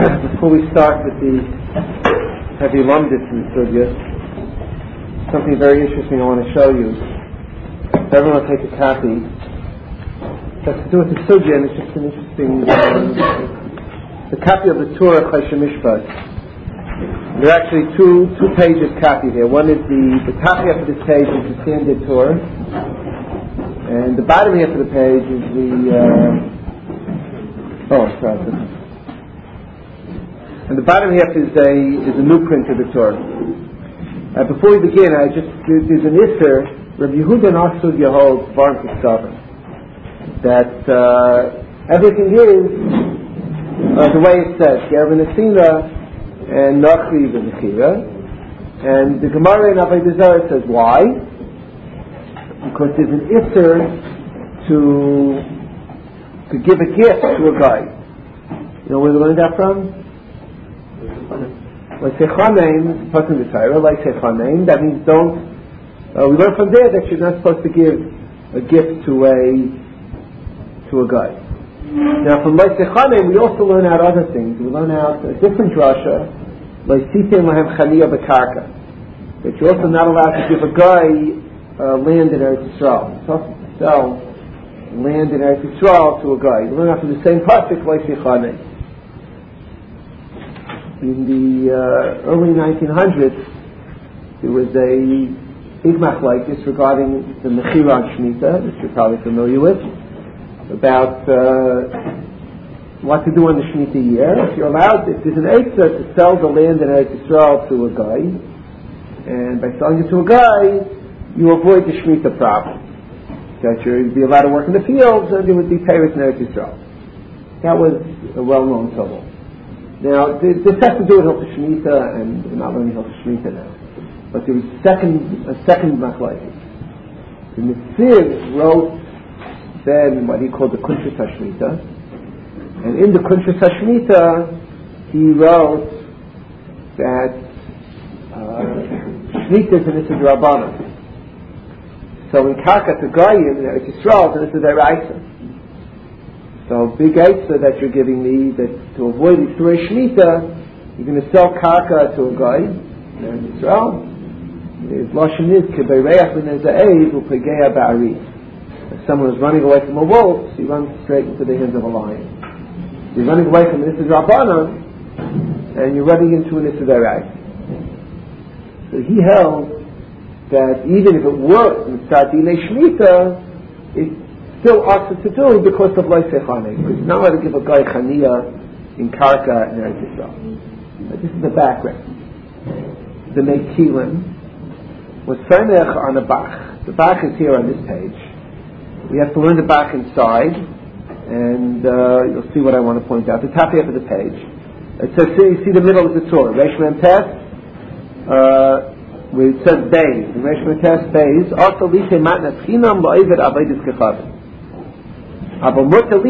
Before we start with the heavy lumdis in the sugya, something very interesting I want to show you. So everyone take a copy. It has to do with the sugya, and it's just an interesting the copy of the Torah Choshen Mishpat. There are actually two pages copied here. One is the top half of this page is the standard Torah, and the bottom half of the page is and the bottom half is a new print of the Torah. Before we begin, there's an Isser. Rabbi Yehuda Nasud Yehol's Varm Kitzavim, that everything is the way it says, Gervin Asina and Nachri V'Nechira, and the Gemara in Avodah Zarah says why? Because there's an Isser to give a gift to a guy. You know where we learned that from? Like Sechanein, person the Torah, like Sechanein, that means don't. We learn from there that you're not supposed to give a gift to a guy. Now from like Sechanein, we also learn out other things. We learn out a different drasha, like Sitem Lahem Chaniya B'Karka, that you're also not allowed to give a guy land in Eretz Yisrael. You're supposed to sell land in Eretz Yisrael to a guy. You learn out from the same pasuk like Sechanein. In the early 1900s, there was a big machlokes regarding the Mechira on Shemitah, which you're probably familiar with, about what to do in the Shemitah year. If you're allowed, if there's an eitzah to sell the land in Eretz Yisrael to a guy, and by selling it to a guy, you avoid the Shemitah problem. That you'd be allowed to work in the fields, and there would be payers in Eretz Yisrael. That was a well-known trouble. Now, this has to do with Hilchos Shemitah, and we're not learning Hilchos Shemitah now. But there was a second machlokes. The Nesiv wrote then what he called the Kuntres HaShemitah, and in the Kuntres HaShemitah he wrote that Shemitah is an Issa D'Rabbanan. So in Karka to Goyim in Eretz Yisrael, it's an Issa D'Oraisa. So big Eitzah that you're giving me, that to avoid the Surah Shemitah, you're going to sell Karka to a guy in Israel. His Lashon is Kebereach V'Neza'ev U'Pegeya Ba'ari. If someone is running away from a wolf, he runs straight into the hands of a lion. You're running away from an Issa D'Rabbanan, and you're running into an Issa D'Oraisa. So he held that even if it were in Sadinei Shemitah, it's still awesome to do because of Lo Sechanein. Because you're not allowed to give a guy Chaniya in Karka in Eretz Yisrael. This is the background. The Meikilim was Samech on a Bach. The Bach is here on this page. We have to learn the Bach inside, and you'll see what I want to point out. The top half of the page. It says, you see the middle of the Torah. Reish Mem Tes, where it says Beis. In Reish Mem Tes, Beis. Also, Lite Matnas Chinam Lo'evet Avodas Kechavim. Right, so the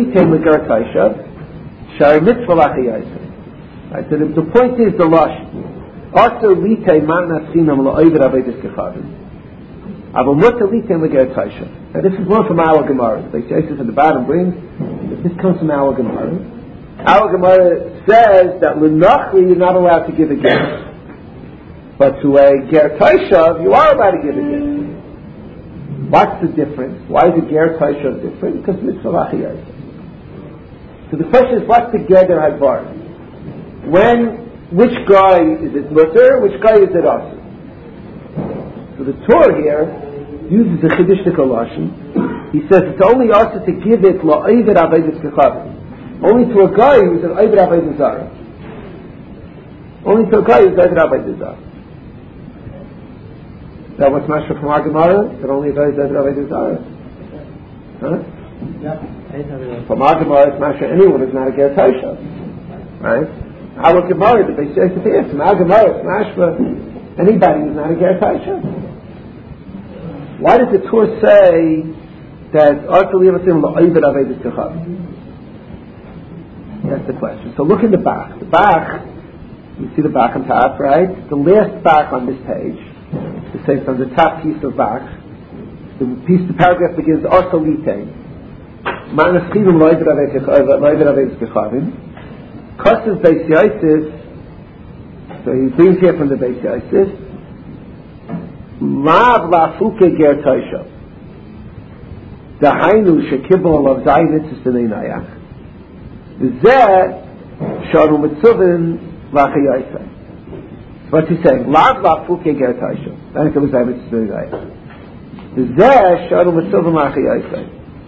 point is the Lashon. Also, Lite Matnas Chinam Lo'evet Avodas Kechavim. Now this is one from our Gemara. Like Joseph at the bottom brings, this comes from our Gemara. Our Gemara says that L'Nachri you're not allowed to give a gift, but to a Ger Taishav you are allowed to give a gift. What's the difference? Why is a Ger Taishav different? Because Mitzvah L'Achiyah. So the question is, what's the Geder Hadvar? Which guy is it mutter? Which guy is it asur? So the Torah here uses the Chiddushnik Lashon. He says it's only asur to give it la'oived avodas kechavim. Only to a guy who's an oived avodah zarah. Only to a guy who's oived avodah zarah. That what's mashma from our Gemara? That only a guy who's oived avodah zarah. Huh? Yeah. From our Gemara, it's mashma anyone who's not a ger taishav. Right? Our Gemara, the Beis Yosef here, from our Gemara, it's mashma anybody who's not a ger taishav. Why does the Torah say that that's the question. So look in the Bach. The Bach, you see the Bach on top, right? The last Bach on this page, it says on the top piece of Bach, the paragraph begins Kosses Beis Yosef, so he brings here from the Beis Yosef, Lav Lafuke Ger Taisha. Dahainu Shekibol of Zaynitz Sinei Nayach. Zeh Sharu Mitzuvin Lachayosef. What's he saying? Lav Lafuke Ger Taisha. Dahainu Shekibol of Zaynitz Sinei Nayach. Zeh Sharu Mitzuvin Lachayosef.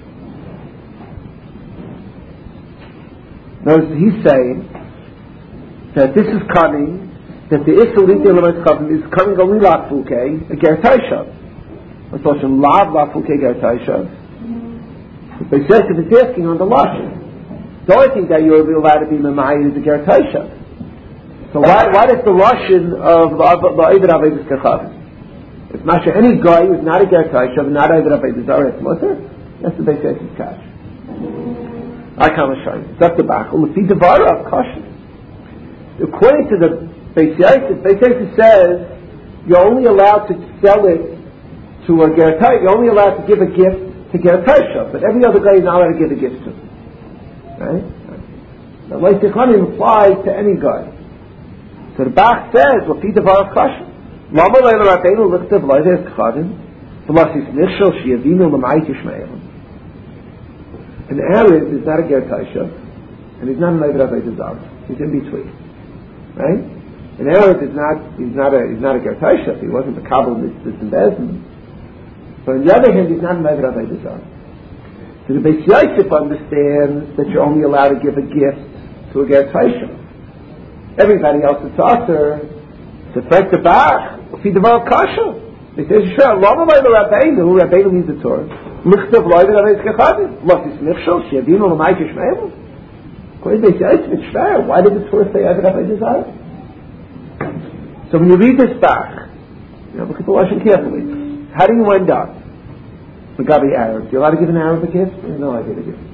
Now he's saying that this is coming, that the Issur Liti Elamais Chavim is coming only Lafuke, a Ger Taisha. What's Lashon? Lav Lafuke Ger Taisha. But he says if it's asking on the Lashon. The only thing that you're allowed to be Memayid is a Ger Taisha. So why does the Lashon of La'Ovid Avedis Kechavim? If Masha, any guy who's not a Ger Taisha, not Ovid Avedis Zaret Mutter, that's the Beis Yosef's cash. I can't show you. That's the Bachel. The Devara of Kosher. According to the Beis Yosef says you're only allowed to sell it to a Ger Taisha. You're only allowed to give a gift to Ger Taisha, but every other guy is not allowed to give a gift to. Right? Now, Leis Yechanim applies to any guy. So the Bach says, "Lafi Devara of Kosher." Lama Leila Rabbeinu Lichtav Leis Yechanim V'Lasis Nichshel Sheyavinu L'Mayit Yishmael. An Arab is not a Ger Taisha, and he's not an Ovid Avedis Zaret. He's in between, right? An Arab is not a Ger Taisha. He wasn't the Kabul Mitzvah and Bezdin. But on the other hand, he's not an Ovid Avedis Zaret. So the Beis Yosef understands that you're only allowed to give a gift to a Ger Taisha. Everybody else is Aser. To affect the Bach, Lafi Devara of Kosher. He says, "Sure, Lama Leila Rabbeinu." Rabbeinu means the Torah. Lichtav L'Ovid Avedis Kechavim. Lasis Nichshel Sheyavinu L'Mayit Yishmael. According to Beis Yosef, it's fair. Why did the Torah say Ovid Avedis Zaret? So when you read this Bach, look at the Lashon carefully. How do you end up? Megabi Arab. You're allowed to give an Arab a gift? No, I give a gift.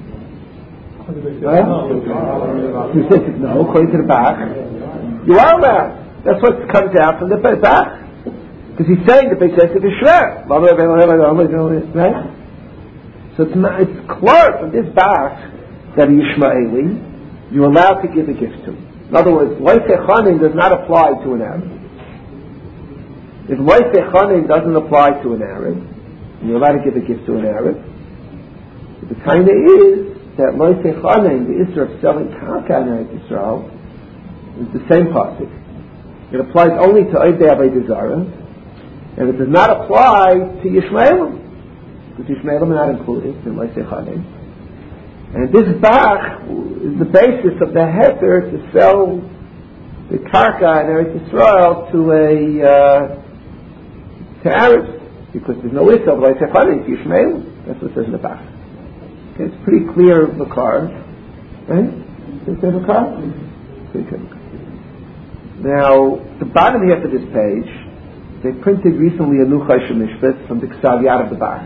You said no, according to the Bach. You are allowed. That's what comes out from the Bach. Because he's saying the Beis Yosef is shver. Right? So it's clear from this Bach that a Yishmaeli, you're allowed to give a gift to. In other words, Loisei Chanin does not apply to an Arab. If Loisei Chanin doesn't apply to an Arab, and you're allowed to give a gift to an Arab, the kind is that Loisei Chanin, the Issur of selling Karka in Eretz Yisrael, is the same pasuk. It applies only to Ovid Avedis Zaret, and it does not apply to Yishmaelim, because Yishmaelim are not included in Loisei Chanin. And this Bach is the basis of the heter to sell the Karka in Eretz Yisrael to Arabs, because there's no Issur of Loisei Chanin to Yishmaelim. That's what it says in the Bach. Okay, it's pretty clear Makar, right? Is there Makar? Pretty clear. Now, the bottom half of this page, they printed recently a Nuchash Mishpat from the Ksav Yad of the Bach.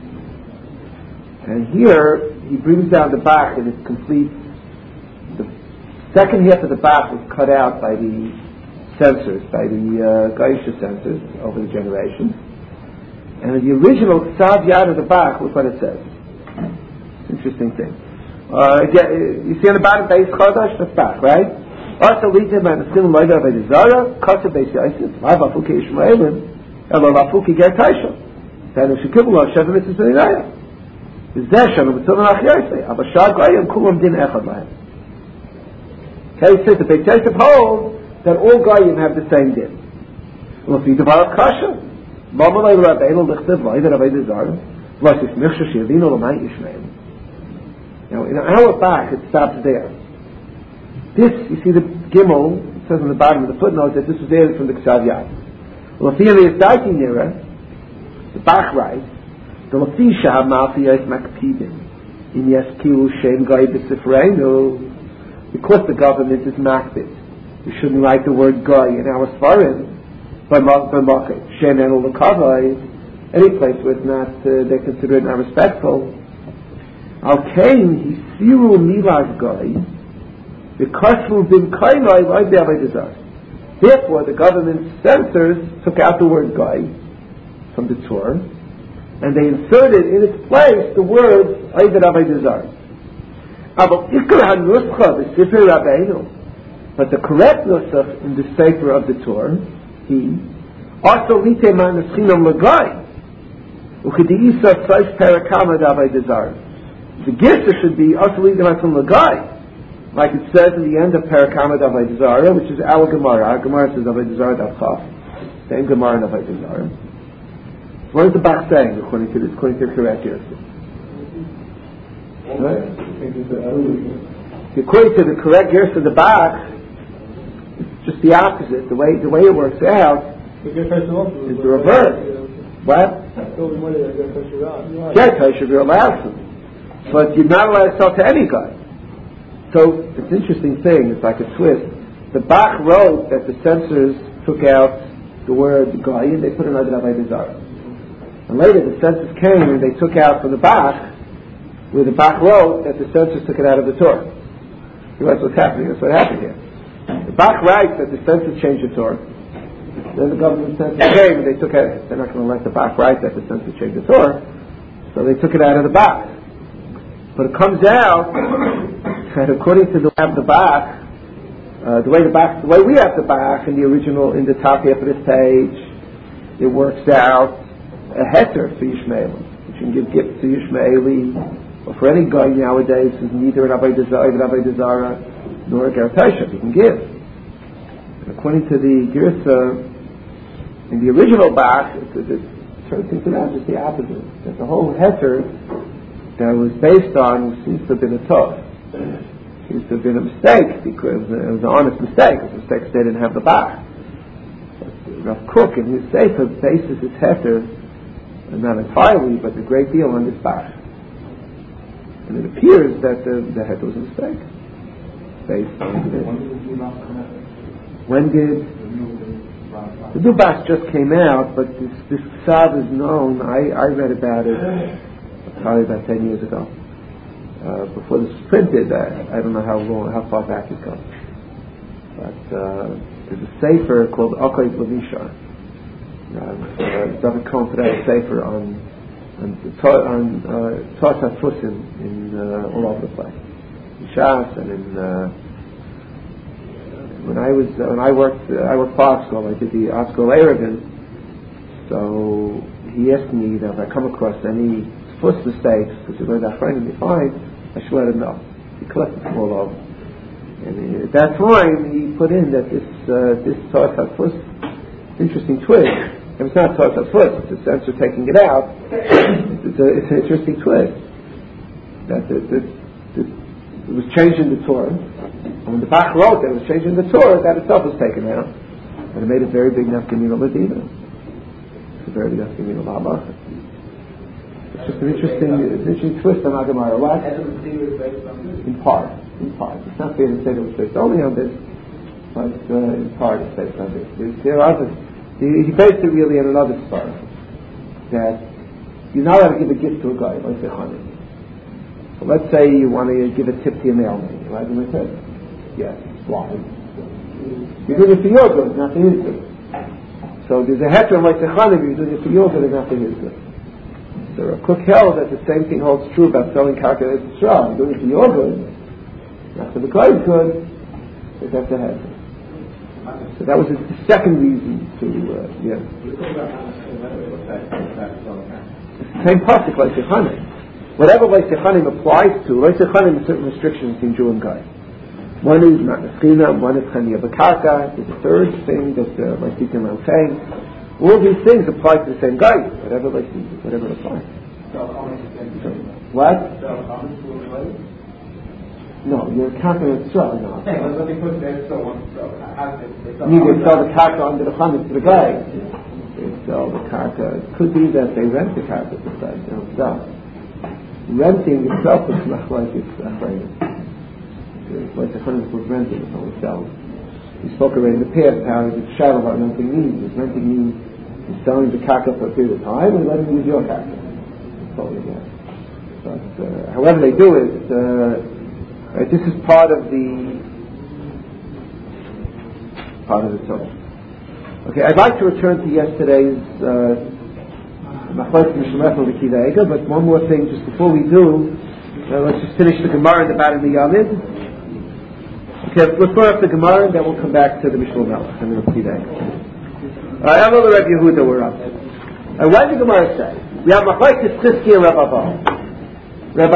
And here, he brings down the Bach in its complete. The second half of the Bach was cut out by the censors, by the Gaisha censors over the generations. And the original Ksav Yad of the Bach, look what it says. Interesting thing. You see on the bottom, Beis Chodesh, that's Bach, right? Also, Litim and Sim Loida Avedis Zaret, Kosher Beis Yosef, Lav Lafuke Yishmaelim, Elo Lafuke Ger Taisha. Tanu Shekibul Sheva Mitzvah Nidaya. Zeh Sheva Mitzvah Nachyosef. Avashar Goyim Kulam Din Echad Lahem. Okay, it says the Beis Yosef holds that all Goyim have the same din. Lafi Devara of Kosher. Lama Leila Rabbeinu Lichtav Loida Avedis Zaret. Lasis Nichshel Sheyavinu L'Mayit Yishmaelim. Now, in our Bach, it stops there. This, you see the Gimel, it says on the bottom of the footnote that this was added from the Ksav Yad. Well, if the Yizdaki Nira, the Bach writes, the Lafisha HaMafiyah is Makpidin, in Yeskiu Shem Gai B'Sifreinu, because the government is Makpid. We shouldn't write the word Gai in our Sfarim, by Machit, Shem Enel L'Kavai, any place where it's not, they consider it not respectful. Al-Kain, Hisiru Milas Gai, therefore, the government censors took out the word "guy" from the Torah, and they inserted in its place the words "Ovid Avedis Zaret." But the correct nusach in the Sefer of the Torah, he also lite man eschinam lagai, u'chediisa tzayis perakama davay desire. The Girsa should be also lite man lagai, like it says in the end of Parakama Davai Desire, which is our Gemara. Our Gemara says Davai Desire Dav Chaf. Same Gemara Davai Desire. What is the Bach saying according to the correct Girsa? Right? According to the correct Girsa, the Bach, it's just the opposite. The way it works out is the reverse. What? Yeah, Taishav, you're allowed to. But you're not allowed to sell to any guy. So it's an interesting thing. It's like a twist. The Bach wrote that the censors took out the word "goy" and they put another Davai Desire. And later the censors came and they took out from the Bach where the Bach wrote that the censors took it out of the Torah. That's what's happening. That's what happened here. The Bach writes that the censors changed the Torah. Then the government censors came and they took it. They're not going to let the Bach write that the censors changed the Torah, so they took it out of the Bach. But it comes out that according to the way the Bach, the way we have the Bach in the original, in the top half of this page, it works out a heter for Yishmael, which you can give gifts to Yishmaeli, or for any guy nowadays who's neither an Avay Desara nor a Ger Taishav, you can give. And according to the Girsa, in the original Bach, it turns things around just the opposite. That the whole heter that was based on seems to have been a tough. Seems to have been a mistake because it was an honest mistake. It was a mistake because they didn't have the Bach. But Rav Kook in his Sefer bases his heter, not entirely, but a great deal on this Bach. And it appears that the heter was a mistake. Based on when did the new Bach just came out, but this Ksav is known. I read about it probably about 10 years ago. Before this was printed, I don't know how far back it goes. But there's a sefer called Okoy Lavisha. David Cohen put out a sefer on Torah Fusim in all over the place, in Shas and in when I worked for Oskol. I did the Oskol Erevin. So he asked me that if I come across any Fuss mistakes, because he learned that friend and find, I should let him know. He collected them all over. And at that time, he put in that this Torah Fuss, interesting twist. If it's not Torah Fuss, it's a censor taking it out. It's an interesting twist. That it was changing the Torah. And when the Bach wrote that it was changing the Torah, that itself was taken out. And it made a very big nafkamina l'dina. It's a very big nafkamina l'halacha. It's just an interesting twist on our Gemara. What? In part. It's not fair to say that it was based only on this, but in part it's based on this. There are others. He based it really on another spot. That you're not allowed to give a gift to a guy, like say honey. So let's say you want to give a tip to your mailman. You like him a tip? Yes. Why? You're doing it for your good, not for his good. So there's a heter like the honey, you're doing it for your good and not for his good. So a Cook held that the same thing holds true about selling karka as Yisrael. You're doing it for your good, not for the guy's good, but that's a heter. So that was the second reason to, yeah. Same pasuk like Yechanim. Whatever like Yechanim applies to, like Yechanim has certain restrictions between Jew and guy. One is not Neskina, one is Chaniya B'Karka, there's a third thing that like Tikkun Malkein. All these things apply to the same guy, whatever applies. What? No, you're counting it strong now. Let me put that so on. You can sell the karka under the chametz to the guy. They sell the karka. It could be that they rent the karka to the guy. They don't sell. Renting itself is not like it's afraid. It's like the chametz was renting, it's only selling. We spoke already in the past how it's shadow what renting means. Does renting mean you're selling the karka for a period of time and letting you use your karka? That's totally different. But however they do it, this is part of the Torah. Okay, I'd like to return to yesterday's Machlokes Mishnah Rebbe Kiva Eger, but one more thing just before we do. Let's just finish the Gemara in the Bad and the Yamid. Okay, let's go off the Gemara and then we'll come back to the Mishnah Melech and we'll see that. I have all the Reb Yehuda we're up to. And what did the Gemara say? We have Machlokes Chizki and Reb Avo. Reb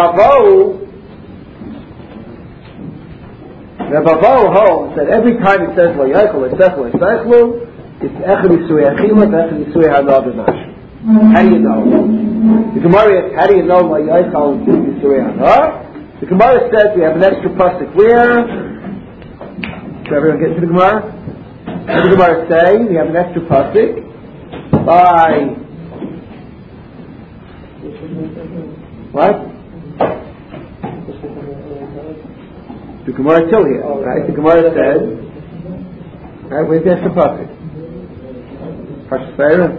Avo holds that every time it says Vayaychel, Esechel, Esechlu, it's Echad Yisui Achila, Echad Yisui Hanav B'Mash. How do you know? The Gemara asks, how do you know Vayaychel Yisui Hanav? The Gemara says we have an extra pasuk where. Did everyone get into the Gemara? What does the Gemara say? We have an extra pasuk by what? The Gemara still here, right? The Gemara says, right? Where's the extra pasuk? Parshas Vayera?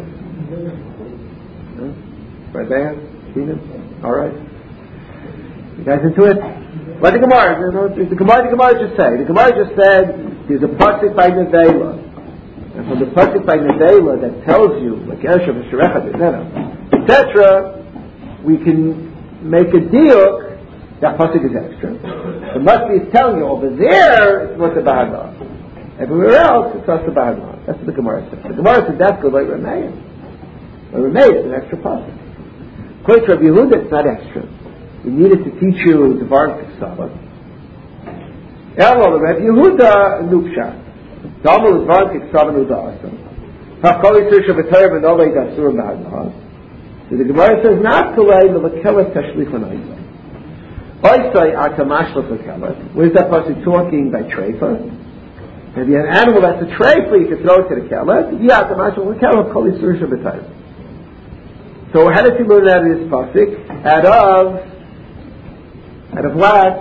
Right there? Seen it? All right. You guys into it? What the Gemara just say? The Gemara just said there's a pasuk by Nevela, and from the pasuk by Nevela that tells you like Ershav Sherecha, etc., we can make a diuk that pasuk is extra. The Mashbi is telling you over there it's Mutter B'Hadar. Everywhere else it's Mutter B'Hadar. That's what the Gemara says. The Gemara says that's good like Rameir. But Rameir is an extra pasuk. According to Rabbi Yehuda, it's not extra. We needed to teach you the Varnik Sabbath. Elo, the Rabbi Yehuda, Nukshah. Damal is Varnik Sabbath Udasa. Hakoli Tisha B'Tayr V'Nolei Dasur B'Hadar. So the Gemara says, not Kolei L'Lekelet Tashlichon Oisai. Oisai Atamashlas L'Kelet. Where's that person talking by Treifa? If you have an animal that's a Treifa, you can throw it to the Kelet. Yeah, Atamashlas L'Kelet, Koli Tisha B'Tayr. So how does he learn out of this pasuk? Out of what?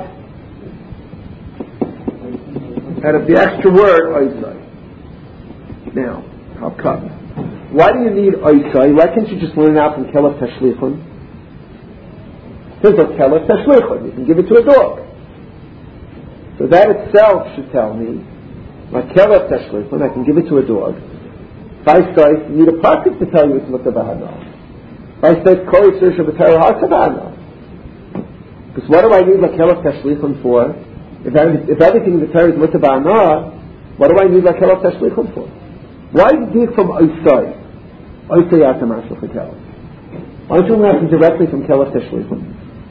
Out of the extra word oisai. Now, how come? Why do you need oisai? Why can't you just learn it out from kelef tashlichun? It says like kelef tashlichun. You can give it to a dog. So that itself should tell me, like kelef tashlichun, I can give it to a dog. If I say, you need a pasuk to tell you it's mutar b'hadar. If I say, kol yisur shabbatayr ha'asabana. Because what do I need lakelot tashlichun for? If everything in the Torah is mutar b'hadar, what do I need lakelot tashlichun for? Why dig from oisai? Oisai atamash l'chakelot. Why don't you learn directly from kelot tashlichun?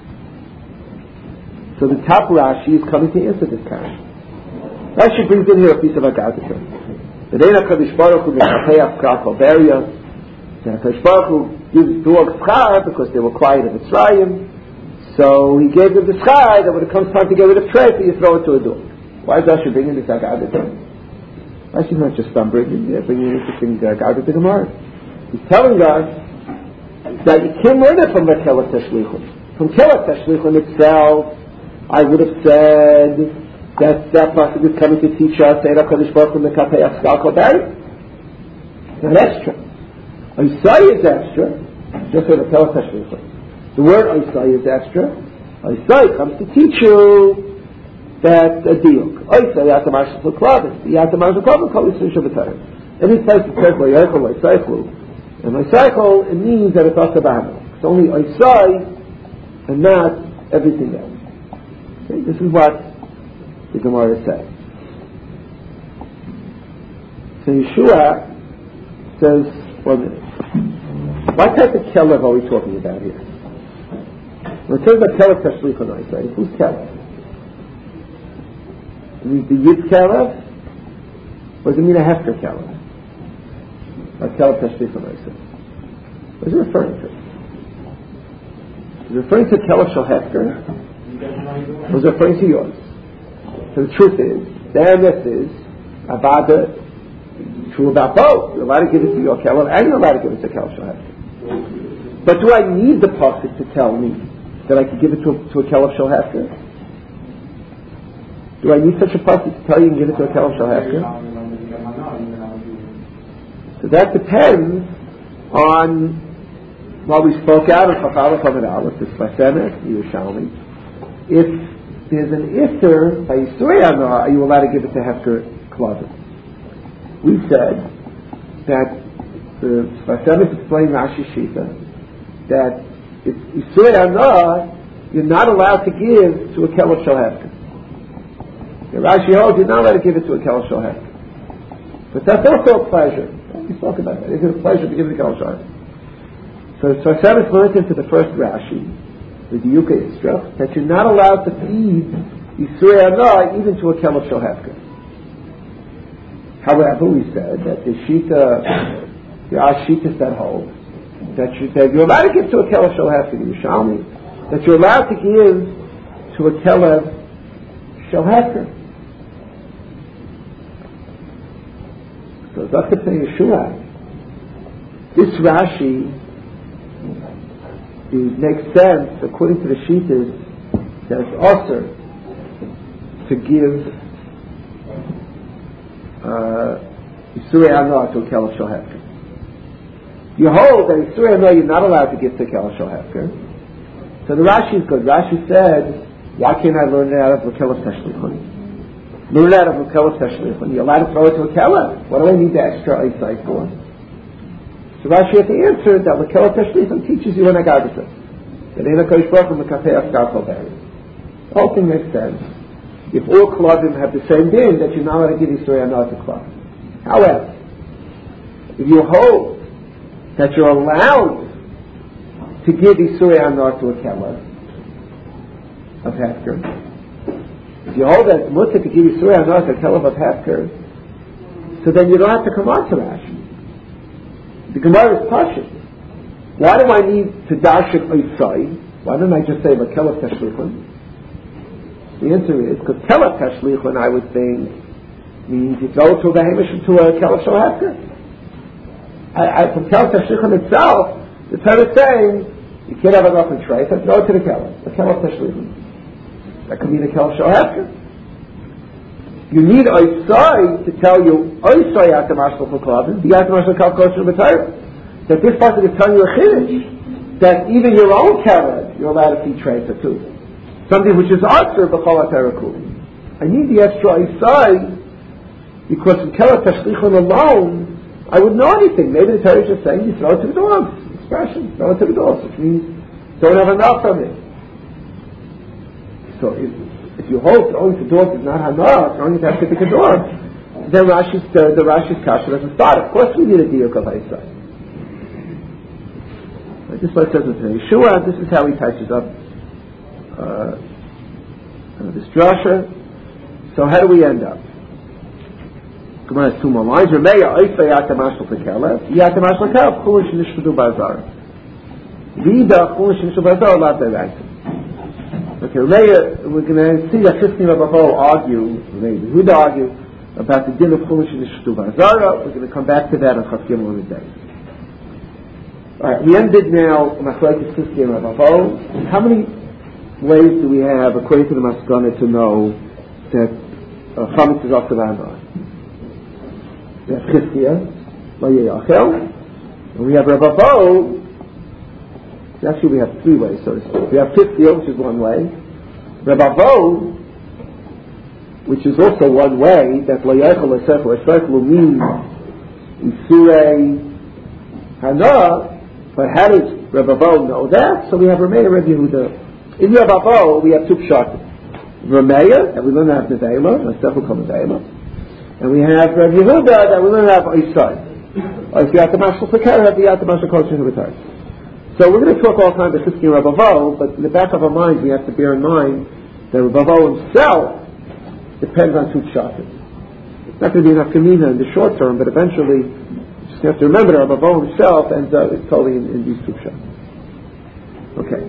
So the top Rashi is coming to answer this question. Rashi brings in here a piece of Agadah. The Reina Kadosh Baruch Hu v'chapeach skar kol beria. The Kadosh Baruch Hu gives dogs schar because they were quiet in Mitzrayim. So he gave them the schar that when it comes time to get rid of treifa, you throw it to a dog. Why is Rashi bringing this Agadah? Rashi's not just bringing an interesting Agadah to Gemara. He's telling us that you can't learn it from the Kelet Tashlichun. From Kelet Tashlichun itself, I would have said that pasuk is coming to teach us Eira Kadosh Baruch Hu mekapeach skar kol beria. It's not extra. Oisai is extra, just like the Kelet Tashlichun. The word Oisai is extra. Oisai comes to teach you that a diuk. Oisai yatamash l'klavim. Yatamash l'klavim kol yisur shabbatayr. Any place it says Vayaychel Oisaichlu, and Oisaichel, it means that it's also b'hadar. It's only Oisai and not everything else. Okay? This is what the Gemara says. So Yeshua says, 1 minute. What type of kelev are we talking about here? When it says about kelev tashlichun oisai, who's kelev? Does it mean the yid kelev? Or does it mean a hefker kelev? Or kelev tashlichun oisai? What is it referring to? Is it referring to kelev shel hefker? Or is it referring to yours? So the truth is, the emes is, avada, true about both. You're allowed to give it to your kelev, and you're allowed to give it to kelev shel hefker. But do I need the pasuk to tell me that I can give it to a kelev shel hefker? Do I need such a pasuk to tell you and give it to a kelev shel hefker? So that depends on what we spoke out of Chachamim Chamed Aleph, the Sfasemet, Yerushalmi. If there's an Isser by Yisrei Anah, are you allowed to give it to hefker klavim? We said that the Sfasemet explained Rashi Shita that it's Yisrei Anah you're not allowed to give to a Kela Shel Hefker. Rashi holds you're not allowed to give it to a Kela Shel Hefker. But that's also a pleasure. We spoke about that. Is it a pleasure to give it to Kela Shel Hefker? So Sarsanis learned into the first Rashi, with the Yuka Isra, that you're not allowed to feed Yisrei Anah even to a Kela Shel Hefker. However, we said that the Shita, there are Shitas that hold that you're allowed to give to a Kela Shel Hefker, Yerushalmi, that you're allowed to give to a Kela Shel Hefker. So Dr. Yeshua, this Rashi makes sense according to the Shitas that it's also to give Yisrei Anah to a Kela Shel Hefker. You hold that Yisrei Anah you're not allowed to give to Kela Shel Hefker. So the Rashi is good. Rashi said, why can't I learn it out of Kela Teshlichon? Learn it out of Kela Teshlichon. You're allowed to throw it to a Kela. What do I need the extra eyesight for? So Rashi has to answer that Kela Teshlichon teaches you an Agadisa. That in a Kodesh Baruch Hu Mekafei Askar Kol Beri. The whole thing makes sense. If all Klavim have the same din, that you're not allowed to give Yisrei Anah to Klav. However, if you hold that you're allowed to give Yisrei Anah to a Kela of Hefker, if you hold that it's mutter to give Yisrei Anah to a Kela of Hefker, so then you don't have to come on to Rashi. The Gemara is Pashut. Why do I need to Dashik Oisai? Why don't I just say Kela Teshlichon? The answer is because Kela Teshlichon, I would think, means you go to the Hamish to a Kela Shel Hefker. From Kela Teshlichon itself, the Torah is saying you can't have a rough tray, so go to the Kela Teshlichon. That could mean a Kela Shel Hefker. You need Oisai to tell you Oisai Atamash L'Klavim, the Atamash L'Klav Kosher B'Torah. That this pasuk is telling you a chiddush that even your own Kela you're allowed to feed Treisa too. Something which is Asher B'Chol HaTerakul. I need the extra Oisai because from Kela Teshlichon alone I would know anything. Maybe the Torah is just saying you throw it to the dogs. Expression, throw it to the dogs, which means don't have enough of it. So if you hold throwing to dogs is not hanah, throwing it to have to pick a dog, then the Rashi's kasha doesn't start. Of course we need a diuk of Oisai. This is what it says in Yeshua. This is how he touches up this drasha. So how do we end up? Gemara has two more lines. Remeya Oisai Atamash L'Kela. Yatamash L'Kela. Chulish Nishvadu Bazar. Vida Chulish Nishvadu Bazar. Lav Devaisa. Okay, Remeya. We're going to see that Chizkiya Rabbaho argue. Maybe Huda argue about the din of Chulish Nishvadu Bazar. We're going to come back to that on Chaf Gimel in a day. All right, we ended now Machlekes Chizkiya Rabbaho. How many ways do we have, according to the Maskana, to know that Chametz is off the Vanah? We have Chizkiya, Lo Yeyachel, and we have Rabbaho. Actually, we have three ways, so to speak. We have Chizkiya, which is one way. Rabbaho, which is also one way, that Lo Yeyachel Esechel means Isurei Hana. But how does Rabbaho know that? So we have Rameya, Rabbi Yehuda. In Rabbaho, we have two pshatim. Rameya, that we learn to have Nevela, Nastefel Kol Nevela. And we have Rabbi Yehuda, that we learn to have Oisai. Or if you have the Mashal Pekar, have the Mashal Kol Shehubatar. So we're going to talk all kinds of Chizkiya and Rabbaho, but in the back of our minds, we have to bear in mind that Rabbaho himself depends on two pshatim. It's not going to be enough Kamina in the short term, but eventually, you have to remember that Rabbaho himself ends up totally in these two pshat. Okay.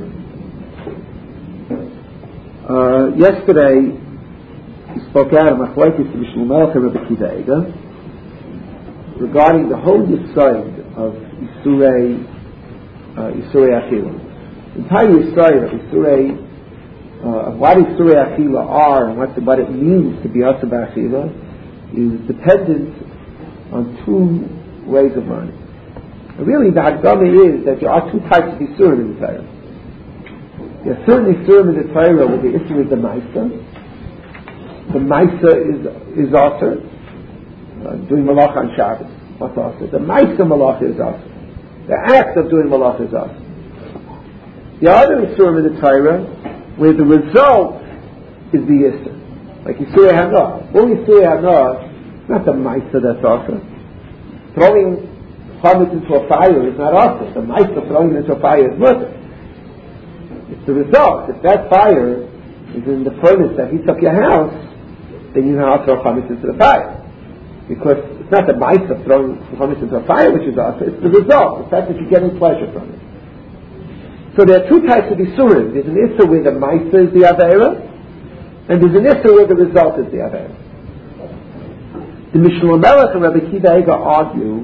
Yesterday, he spoke out of Machlekes Mishnah Melech and Rabbi Kiva Eiga regarding the whole Yisod of Isurei Achila. The entire Yisod of Isurei, of what Isurei Achila are and what it means to be Asur B'Achila is dependent on two ways of learning. And really, the Hagdama is that there are two types of Isurim in the Torah. There are certain Isurim in the Torah where the Isur is the Maisa. The Maisa is Asur. Doing Malacha on Shabbos. What's Asur? The Maisa Malacha is Asur. The act of doing Malacha is Asur. The other Isurim in the Torah where the result is the Isser. Like Yisurei Hana. All Yisurei Hana, not the Maisa that's also. Throwing chametz into a fire is not also. The Maisa throwing it into a fire is murder. It's the result. If that fire is in the furnace that heats up your house, then you have to throw chametz into the fire. Because it's not the Maisa throwing chametz into a fire which is also, it's the result, the fact that you're getting pleasure from it. So there are two types of Isurim. There's an Isur where the Maisa is the Aveira, and there's an Isur where the result is the Aveira. The Mishnah Melech and Rabbi Kiva Eiger argue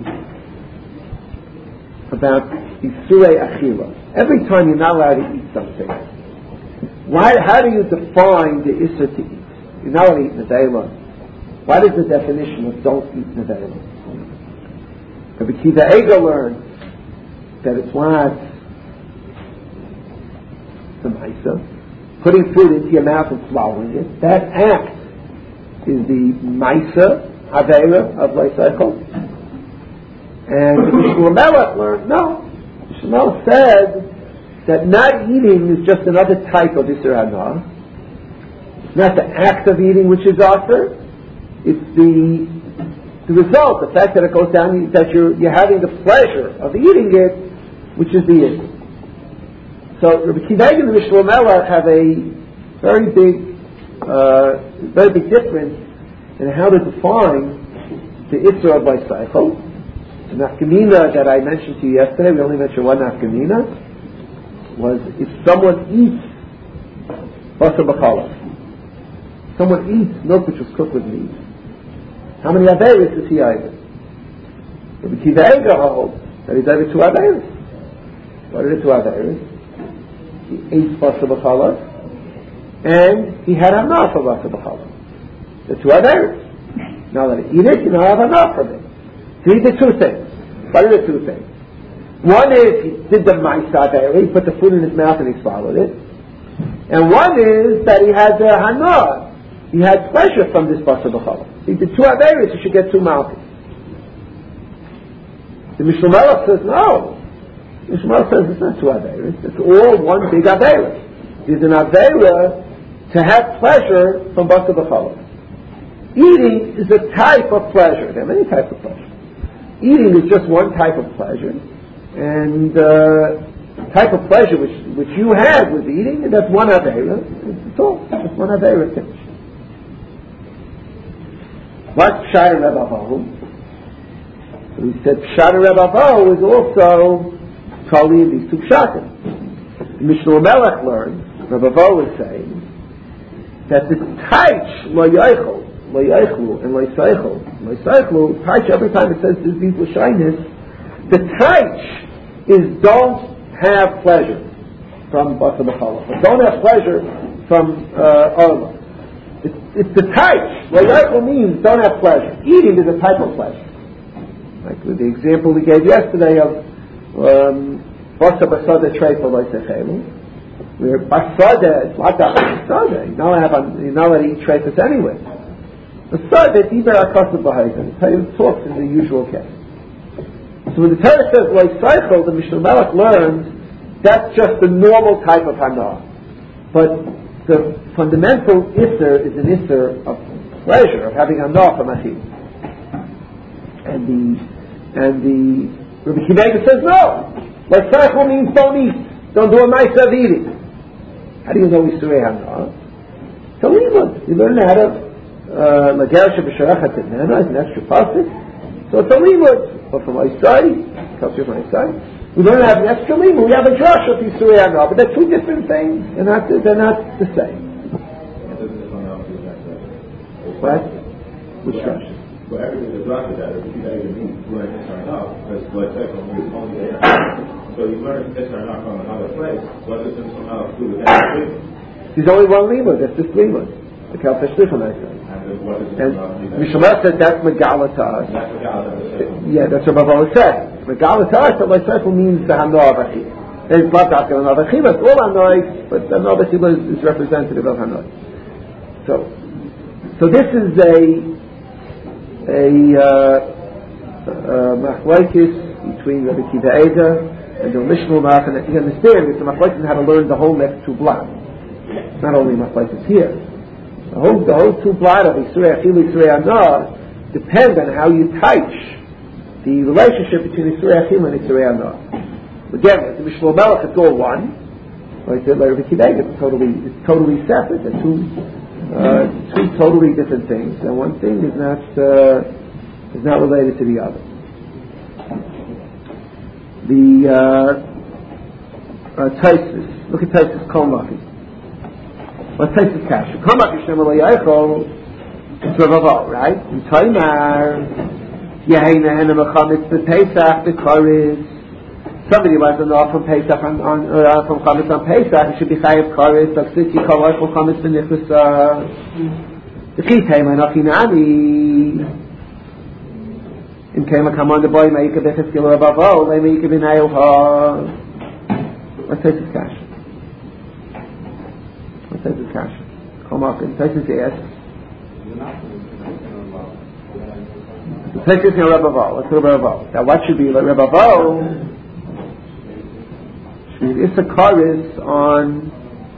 about Isurei Achila. Every time you're not allowed to eat something, how do you define the Isur to eat? You're not allowed to eat Nevela. What is the definition of don't eat Nevela? Rabbi Kiva Eiger learned that it's what the Maisa, putting food into your mouth and swallowing it. That act is the Maisa Aveira of Leisaichel. And Mishnah Melech learned, no. Mishnah Melech said that not eating is just another type of Isser Hana. It's not the act of eating which is offered. It's the result, the fact that it goes down, that you're having the pleasure of eating it, which is the Isser. So Rabbi Kiva and the Mishnah Melech have a very big difference in how to define the Isser of Leisaichel. The nafkamina that I mentioned to you yesterday, we only mentioned one nafkamina, was if someone eats basar b'challah, someone eats milk which was cooked with meat, how many averis is he over? Rabbi Kiva Eiger holds that he's over 2 averis. What are the 2 averis? He ate basar b'challah, and he had enough of basar b'challah. The 2 averis. Now that you eat it, you don't have enough of it. So he did 2 things. What are the 2 things? One is he did the Maisa Aveira, he put the food in his mouth and he swallowed it. And one is that he had the Hana, he had pleasure from this basar b'challah. He did 2 Aveiros, he should get 2 malchus. The Mishnah Melech says no. The Mishnah Melech says it's not 2 Aveiros, it's all one big Aveira. There's an Aveira to have pleasure from basar b'challah. Eating is a type of pleasure. There are many types of pleasure. Eating is just one type of pleasure, and type of pleasure which you have with eating, and that's one Aveira. It's all just one Aveira thing. What's Pshat and Reb Avahu? So we said Pshat and Reb Avahu is also totally in these 2 pshatim. The Mishnah Melech learned, Reb Avahu is saying, that the taich lo yoichel, lo yoichlu, and lo yisaichel. Lo yisaichlu, taich, every time it says these l'shainis, the taich is don't have pleasure from basar b'challah. Don't have pleasure from orla. It's the taich. Lo yoichel means don't have pleasure. Eating is a type of pleasure. Like with the example we gave yesterday of basar b'sada treifa lo yisaichelu, where basada is like that basada. You know how to eat treifas anyway. Basada diber akasav b'hayzan. It's how you talk in the usual case. So when the Torah says lo yisaichel, the Mishnah Melech learns that's just the normal type of hana. But the fundamental isser is an isser of pleasure, of having hana from achil. And the Rabbi Kiva Eiger says no. Lo yisaichel means don't eat. Don't do a ma'aseh of eating. How do you know Isurei Hana? So you learn how to Lagersha b'sharachat t'nena is an extra pasuk. So it's a limud. But from Isai, comes from Isai, we learn how to have an extra limud. We have a drush of Isurei Hana, but they're 2 different things. They're not the same. What? Which drush? Well, everything is drush that if you means learn this or not, because like that from you only there. So you learn this or not from another place. What does this somehow do with that? There's only one limud. That's this limud. The Kalfei Shlichim I said. And Mishnah said that's Megala to us. Yeah, that's what Rabbi said. Megala to us, that Leisaichel means the Hana of Achil. It's not that Hana of Achil, it's all Hana, but the Hana of Achil is representative of Hana. So this is a machlokes between Rabbi Kiva Eiger and the Mishnah Melech, and you understand it's a machlokes how to learn the whole next 2 blocks. not only machlokes here. The whole two blot of Yisrei Achilu, Yisrei Hana depend on how you touch the relationship between Yisrei Achilu and Yisrei Hana. Again, like the Mishnah Melech, it's all one. Like the Rabbi Kiva, it's totally separate. They're two totally different things, and one thing is not related to the other. The Taisus. Look at Taisus Kol Maki. What Taisus Kasha? Kol Maki Shem Lo Yaichol. It's Ravavo, right? In Taimar, Yeheina Hena Mechamitz B'Pesach B'Koriz. Somebody wants to know from Pesach from Chametz on Pesach, he should be Chayav Koriz. Like Sitzi Kol Yaichol Chametz B'Nichus. The Chitayim Anachinami. In Kema Kamon the boy Meika B'Cheskil Ravavo, Meika B'Nayoha. What Taisus Kasha? What Taisus Kasha? Come up and Taisus asks. The Taisus is Ravavo. What's Ravavo? Now what should be like Ravavo? Should be Issa Karis on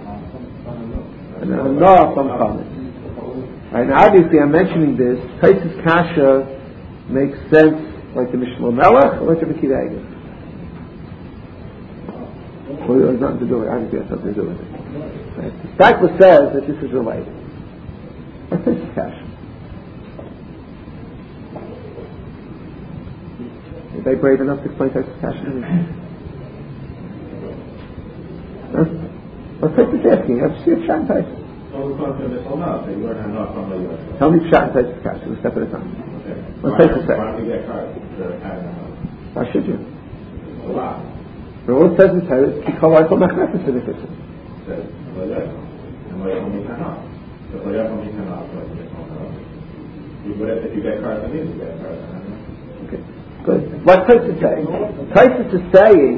Noah from Chametz. Right, now obviously I'm mentioning this. Taisus Kasha makes sense like the Mishnah Melech or like the Mekidah. Well, it has nothing to do with it. Obviously it has something to do with it. Right. The Stakla says that this is related. What's Taisus Kasha? Are they brave enough to explain Taisus Kasha to me? Huh? What's Taisus asking? I have to see a shot in Taisus. Tell me shot in Taisus Kasha. We'll step at a time. What's Taisus say? Why should you? But all it says in Torah is Kikol Yaichol Mechnefes B'Nichus. If you get cars, you get cars. Okay, good. What's Taisus saying? Taisus is saying,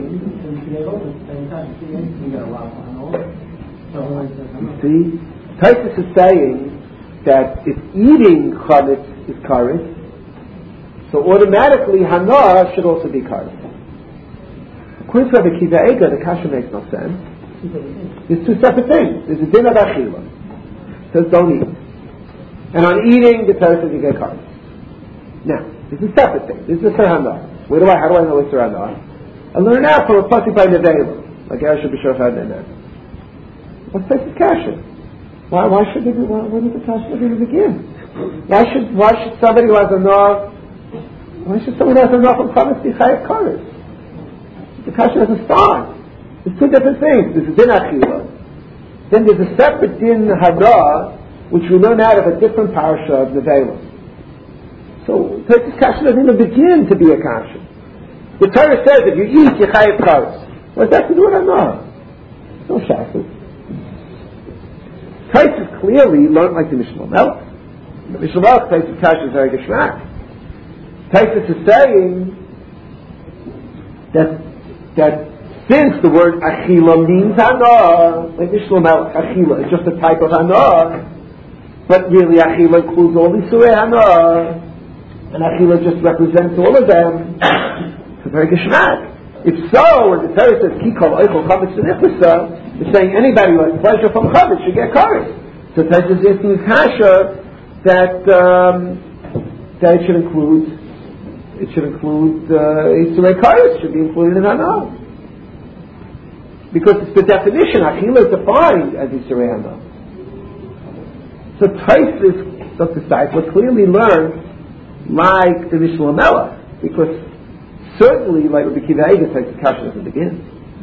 you see, Taisus is saying that if eating chametz is kares, so automatically Hana should also be kares. According to Rabbi Kiva Eiger, the kasha makes no sense. There's two separate things. There's a din of achila. It says don't eat. And on eating, the Torah says you get kares. Now, this is a separate thing. This is a Hana. How do I know it's a Hana? I learn now from a pasuk by Nevela, like Eresh B'Shofar Nener. What's Taisus Kasha? Why should the kasha even begin? Why should somebody who has a Hana? Why should someone who has a Hana from Chametz be chayav kares? The kasha doesn't start. There's two different things. There's a din achila. Then there's a separate din hara, which we learn out of a different parasha of Nevela. So Taisus Kasha doesn't even begin to be a kasha. The Torah says if you eat, you chayav kares. What's that to do with hana? No shashu. Taisus clearly learned like the Mishnah Melech. The Mishnah Melech, Taisus Kasha is very geschmack. Taisus is saying that since the word achila means hana, like Mishnah Melech, achila is just a type of hana, but really achila includes all the surei hana, and achila just represents all of them. It's a very geschmack. If so, when the Torah says kikol oichol chametz v'nichus, it's saying anybody who has pleasure from chametz should get kares. So Taisus is asking kasha that it should include Yitzurei kares should be included in hana. Because it's the definition, achila is defined as Yitzurei hana. So Taisus, Dr. Seifler, clearly learned like the Mishnah Melech, because certainly like Rabbi Kiva Eiger, Taisus Kasha doesn't begin.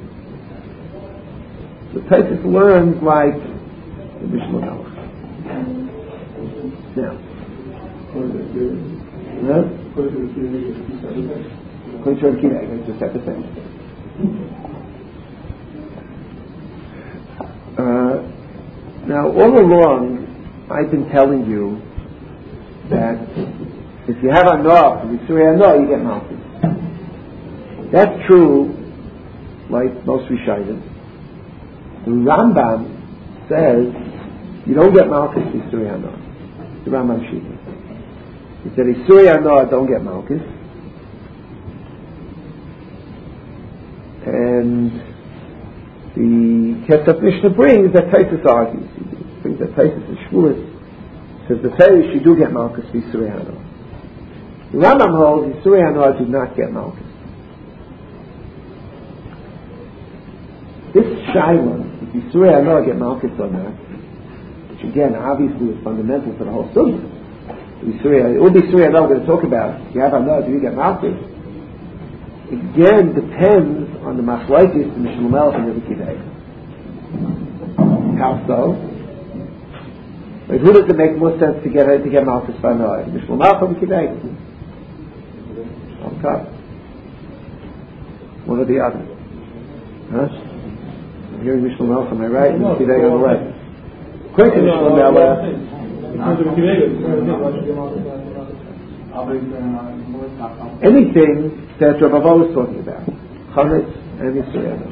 So Taisus learns like the Mishnah Melech. Now, according to Rabbi Kiva Eiger, it's just at the same. Now, all along, I've been telling you that if you have a Noah, if you have a Noah, you get Malchus. That's true, like most Rishonim. The Rambam says you don't get Malchus for Yisurei Hana. The Rambam Shita. He said Yisurei Hana don't get Malchus, The Kesef Mishnah brings that Taisus argues. He brings that Taisus and Shmulis says the Taisus you do get Malchus Yisurei Hanoah. The Rambam holds Yisurei Hanoah do not get Malchus. This Shaila, if Yisurei Hanoah get Malchus or not, which again obviously is fundamental to the whole sugya. It will be Yisurei Hanoah we're going to talk about. If you have Hanoah, do you get Malchus? Again depends on the machlokes to Mishnah Melech and Rebbe Akiva Eiger. How so? Like, who does it make more sense to get Malchus by Hanoah? Mishnah Melech or Rebbe Akiva Eiger? Okay. One or the other. Huh? I'm hearing Mishnah Melech on my right and Rebbe Akiva Eiger on the left. Quick to Mishnah Melech. Anything that Rabbi Avo was talking about, Chametz and Yisurei Hanoah.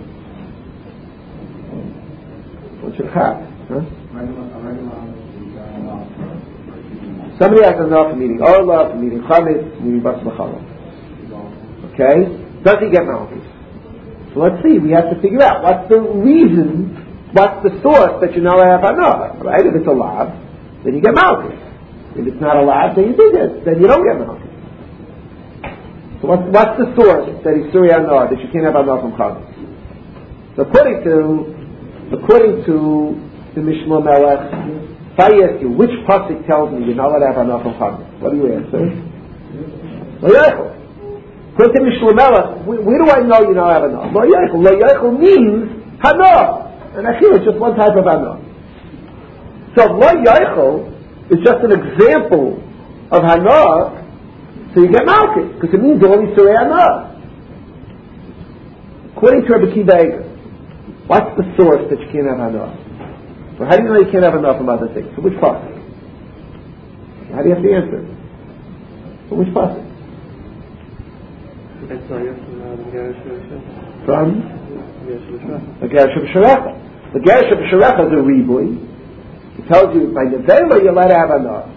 What should have? Somebody has enough for meeting Orla, for meeting Chametz, meeting Bas B'Chala. Okay? Does he get Malchus? So let's see, we have to figure out what's the reason, what's the source that you know I have Hanoah, right? If it's a lav, then you get Malchus. If it's not a lav, then you do this, then you don't get Malchus. So what's the source that Yisurei Hanoah, that you can't have Hanoah from Chametz? So according to the Mishnah Melech, if I ask you which pasuk tells me you're not allowed to have Hanoah from Chametz, what do you answer? Lo Yochel. According to Mishnah Melech, where do I know you not have Hanoah? Lo Yochel. Lo Yochel means Hanoah, and Achila is just one type of Hanoah. So Lo Yochel is just an example of Hanoah. So you get Malchus, because it means only Yisurei Hanoah. According to Rebbe Akiva Eiger, what's the source that you can't have Hanoah? Well, how do you know you can't have Hanoah from other things? So which pasuk? How do you have to answer? So which pasuk? From? The Gersh B'Sharecha. The Gersh B'Sharecha is a ribui. It tells you by Nevela you're allowed to have Hanoah.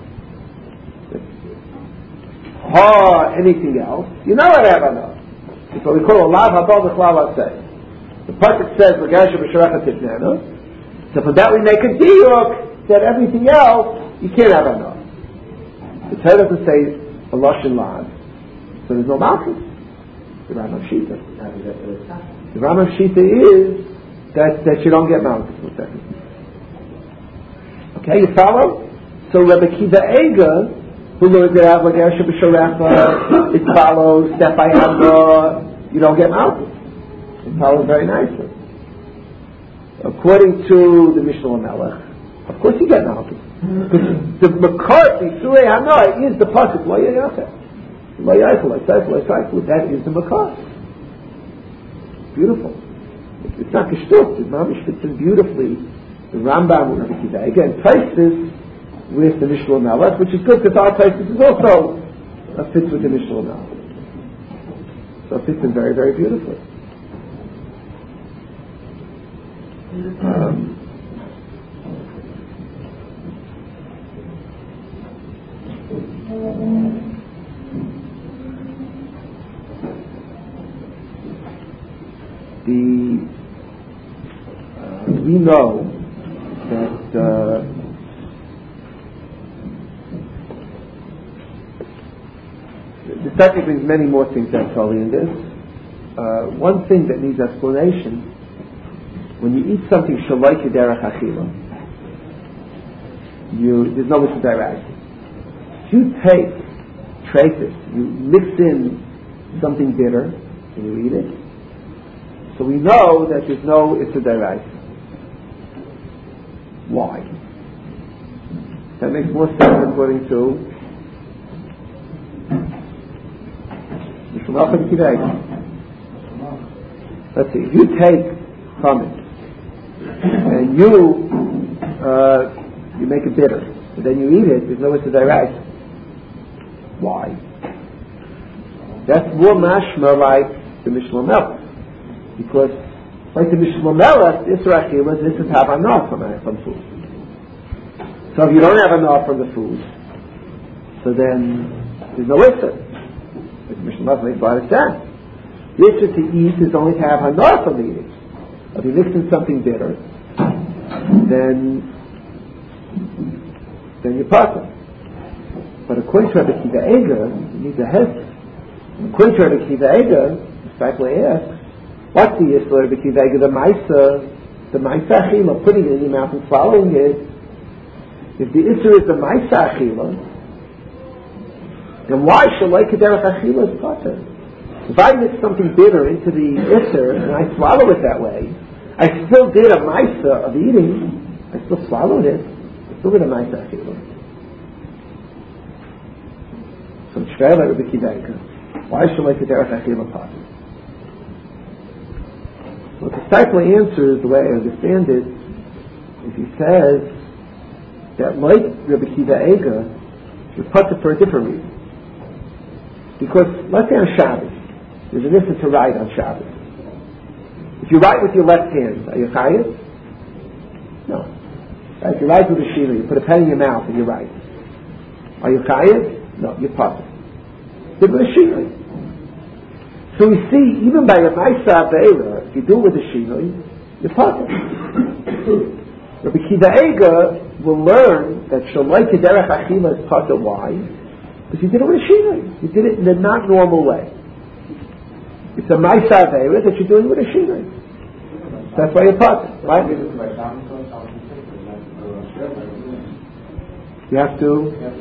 Anything else, you're not allowed to have Hanoah. It's what we call a lav habal b'chlal aseh. The pasuk says v'gasha b'sharecha titnana. So from that we make a diuk that everything else you can't have Hanoah. The Torah doesn't say a lashon lav, so there's no Malchus. The Rambam Shita. The Rambam Shita is that you don't get Malchus. Okay, you follow? So Rebbe Akiva Eiger, who learns that out like Ersha B'Sharecha, it follows that by Hanoah you don't get Malchus. It follows very nicely. According to the Mishnah Melech, of course you get Malchus. Because the Makar, the Yisurei Hanoah, is the pasuk Lo Yochel. Lo Yochel, that is the Makar. Beautiful. It's not Geshtut, it's Mamish fits in beautifully. The Rambam with Rebbe Akiva Eiger, and Taisus with the Mishnah Melech, which is good because our Taisus is also fits with the Mishnah Melech. So it fits in very, very beautifully. We know that the Tati brings many more things actually in this. One thing that needs explanation: when you eat something shalai kederach achila, there's no mitzvah direct. If you take traces, you mix in something bitter and you eat it, so we know that there's no mitzvah direct. Why? That makes more sense according to let's see, if you take chametz and you make it bitter, and then you eat it, there's no way to direct. Why? That's more mashma like the Mishnah Melech, because like the Mishnah Melech, this rachila, this is have Hanoah from food. So if you don't have Hanoah from the food, so then there's no issur. The Mishnah Melech makes a lot of sense. The issur to eat is only to have Hanoah from eating. If you mix in something bitter, then you're possible. But according to Rabbi Akiva Eiger, you need the hesed. According to Rabbi Akiva Eiger, the disciple asks, what's the issue of Rabbi Akiva Eiger? The Maisa Achila, putting it in your mouth and swallowing it. If the issue is the Maisa Achila, then why Shalai Kederach Achila is potter? If I mix something bitter into the issue and I swallow it that way, I still did a Maisa of eating. I still swallowed it. I still did a Maisa Achila. So Shver like Rabbi Akiva Eiger, why Shalai Kederach Achila potter? What the disciple answers, the way I understand it, is he says that like Rabbi Akiva Eiger, you're potter for a different reason. Because let's say on Shabbos, there's an issue to write on Shabbos. If you write with your left hand, are you chayav? No. Right? If you write with a shira, you put a pen in your mouth and you write. Are you chayav? No, you're potter. Did with a shira. So we see, even by a Maisa Aveira, if you do it with a shira, you're potter. Rabbi Akiva Eiger will learn that Shalai Kederach Achila is potter. Why? Because you did it with a shira. You did it in a not normal way. It's a Maisa Aveira that you're doing with a shira. That's why you're potter. Right? You have to.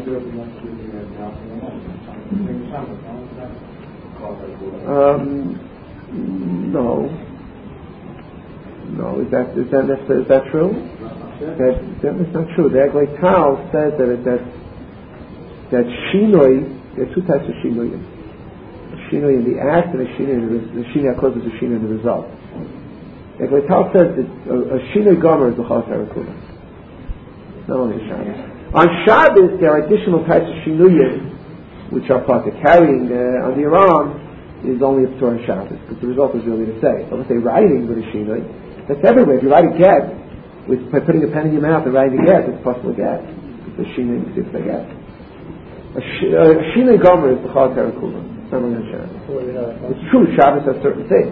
No. Is that true? That's not true. The Eglei Tal says that shinoi. There are two types of shinoi: a shinoi in the act and a shinoi in the shinoi causes a shinoi in the result. The Eglei Tal says that a shinoi gomer is the chalas harakula. Not only Shabbos. On Shabbos, there are additional types of shinuyim which are part of carrying on the arm is only a Torah on Shabbos, because the result is really the same. But let's say writing with a shinoi, that's everywhere. If you write a get by putting a pen in your mouth and writing a get, it's possible get. It's a shinoi, it's a get. A shinoi gomer is the chalas harakula. It's not only on Shabbos. It's true, Shabbos has certain things.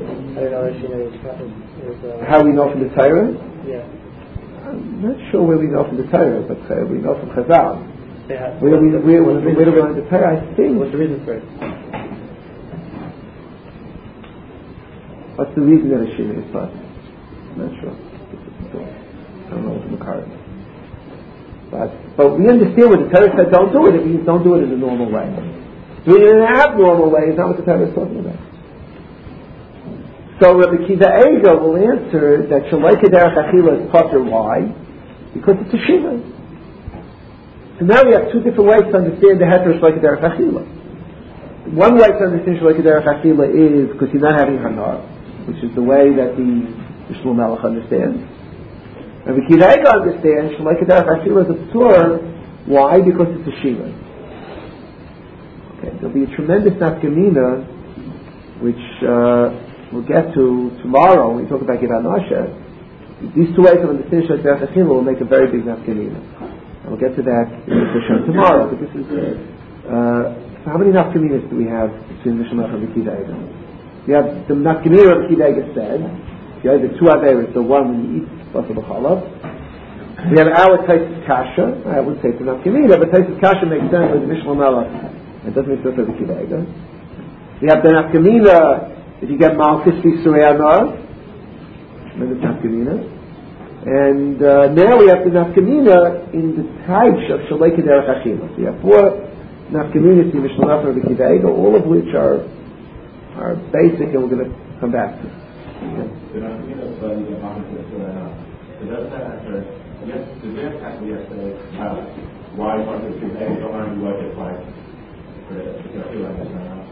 How we know from the Torah? Yeah. I'm not sure where we know from the Torah, but we know from Chazal. Where do we learn the Torah? I think. What's the reason for it? What's the reason that a shina is possible? I'm not sure. I don't know what the Makar is. But we understand what the Torah said, don't do it. It means don't do it in a normal way. Doing it in an abnormal way is not what the Torah is talking about. So Rabbi Akiva Eiger will answer that Shalai Kederach Achila is potter. Why? Because it's a shina. So now we have two different ways to understand the heter Shalai Kederach Achila. One way to understand Shalai Kederach Achila is because you're not having hanar, which is the way that the Shlomo Melech understands. Rabbi Akiva Eiger understands Shalai Kederach Achila is a p'tur. Why? Because it's a shina. Okay, there'll be a tremendous nafkamina, which we'll get to tomorrow when we talk about Givat Nasha. These two ways of understanding Shalai Kederach Achila will make a very big nafkamina. And we'll get to that in the session tomorrow. But this is so how many nafkaminas do we have between Mishnah and Rabbi Akiva Eiger? We have the nafkamina Rabbi Akiva Eiger said. You have the two averis, the one when you eat basar b'chalav. We have our Taisus Kasha. I wouldn't say it's a nafkamina, but Taisus Kasha makes sense with the Mishnah Melech. It doesn't make sense with Rabbi Akiva Eiger. We have the nafkamina if you get Malchus Yisrei Anar. Tremendous nafkamina. And now we have the nafkamina in the types of Shalai Kederach Achila. So we have four nafkaminas in Mishnah Melech and Rabbi Akiva Eiger, all of which are basic, and we're going to come back to. The nafkamina of the Malchus Yisrei Anar. So does that answer? Yes, the last time we have to why Malchus Yisrei Anar don't learn what it's like for the Achila and Yisrei Anar.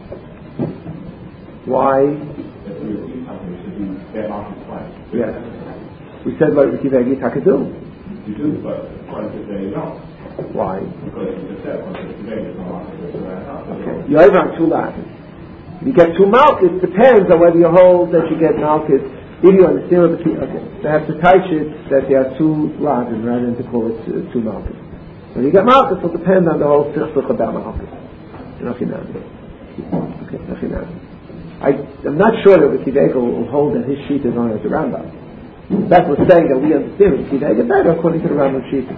Why? If we repeat something, it should be that Malchus twice. Yes. We said what Rabbi Akiva Eiger do. You do, but Malchus Yisrei Anar don't. Why? Because you just said Malchus Yisrei Anar is not Malchus Yisrei Anar. Okay. You have on two latin. You get two malchus, depends on whether you hold that you get malchus. If you understand what the key, okay. They have to touch it that there are two latin rather than to call it two malchus. When you get malchus, it will depend on the whole sichsuch about malchus. Okay, I'm not sure that Rabbi Akiva Eiger will hold that his sheet is on as a Rambam. That's what's saying that we understand it. They get better according to the Rambam Shita.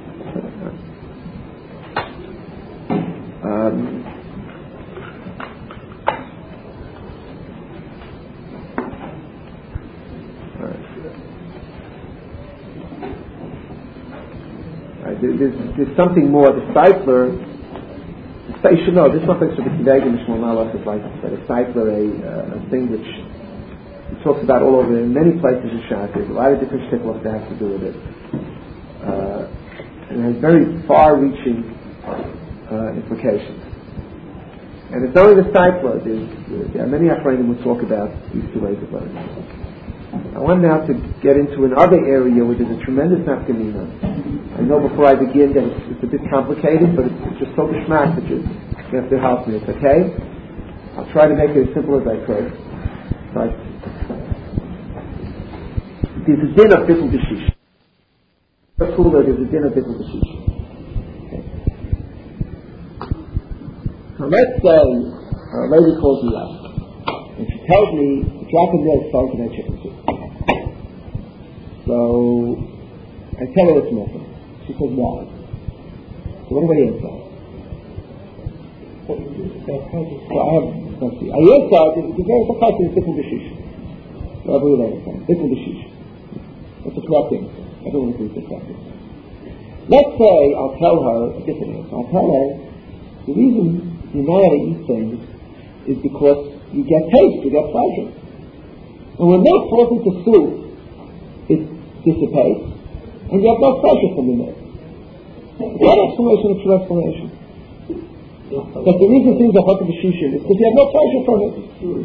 There's something more. The Seifler, you should know, this is not like the Kidei and Mishmor Malach is like a Seifler, a thing which he talks about all over in many places in Shas. There's a lot of different shticklos that have to do with it. And it has very far-reaching implications. And it's only the Seifler. There are many Achronim who talk about these two ways of learning. I want now to get into another area where there's a tremendous nafkamina. I know before I begin that it's a bit complicated, but it's just so geschmack that you have to help me. It's okay? I'll try to make it as simple as I could. But there's a din of bittul b'shish. There's a din of bittul b'shish. So let's say a lady calls me up and she tells me a drop of milk falls in her chicken soup. So I tell her it's nothing. She says, why? So what do I answer? So I answer, the very first is bittul b'shish. So I believe that bittul b'shish. That's a correct answer. Everyone agrees with that. Let's say I'll tell her a different answer. I'll tell her the reason you know how to eat things is because you get taste, you get pleasure. And when milk falls into soup, it dissipates, and you have no pleasure from the milk. What explanation is true explanation? But the reason things are hot to the shishim is because you have no pleasure from it.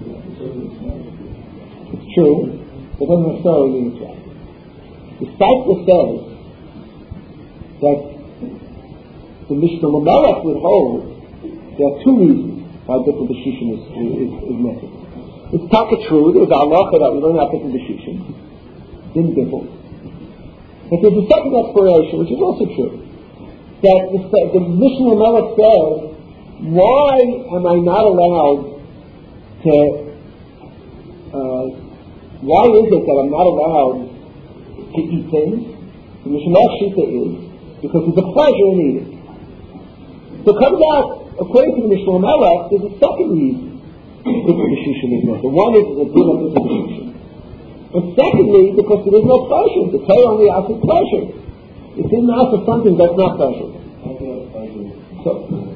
It's true, but doesn't necessarily mean it's right. The Seifler says that the Mishnah Lamelech would hold there are two reasons why bittul b'shishim is necessary. It's taka true, there's a halacha that we don't have bittul b'shishim, din bittul. But there's a second explanation, which is also true, that the Mishnah Lamelech says, why am I not allowed to, why is it that I'm not allowed to eat things? The Mishnah Shita is, because there's a pleasure in eating. So it comes out, according to the Mishnah Melech, there's a second reason bittul b'shishim is not. The one is the din of bittul b'shishim. And secondly, because there is no pleasure. The Torah only asks pleasure. It didn't ask for something that's not pleasure. So,